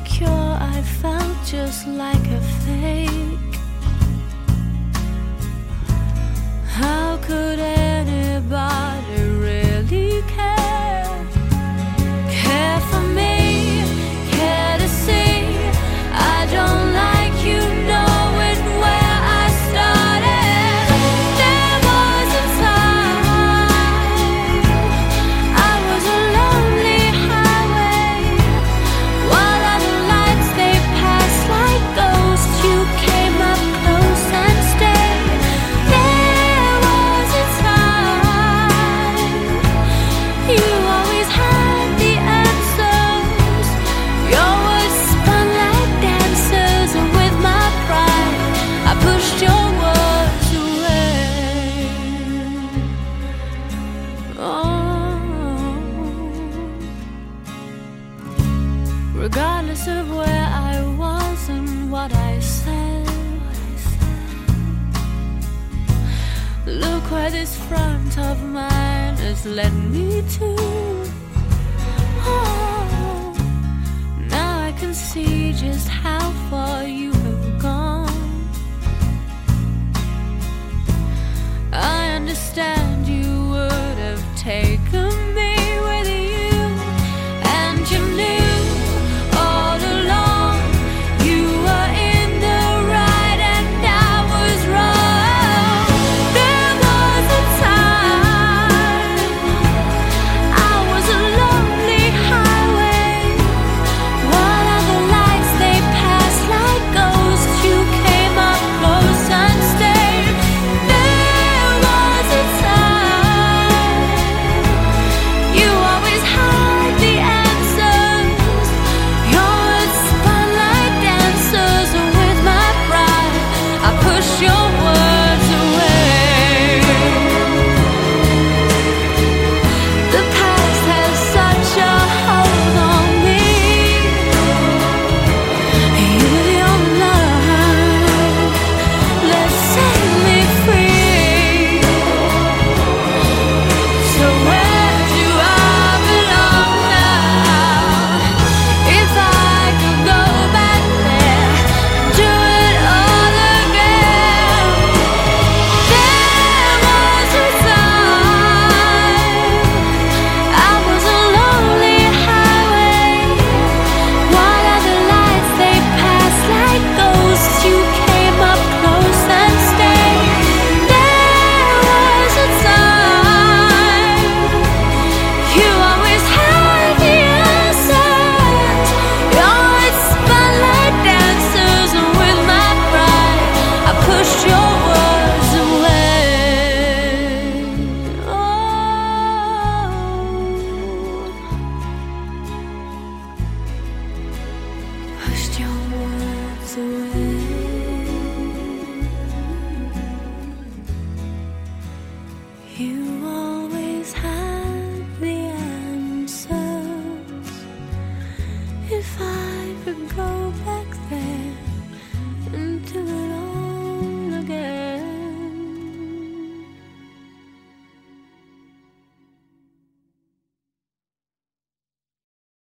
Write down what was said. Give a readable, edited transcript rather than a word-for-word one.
insecure, I felt just like a fake. How could anybody really care? Care for me, care to see I don't like you knowing where I started. There was a time I was a lonely highway. While other lights they passed like ghosts, you came up close and stayed. There was a time you always had the answers. Your words spun like dancers, and with my pride I pushed your words away. Oh, regardless of where I was and what I said, look where this front of mine has led me to. Oh.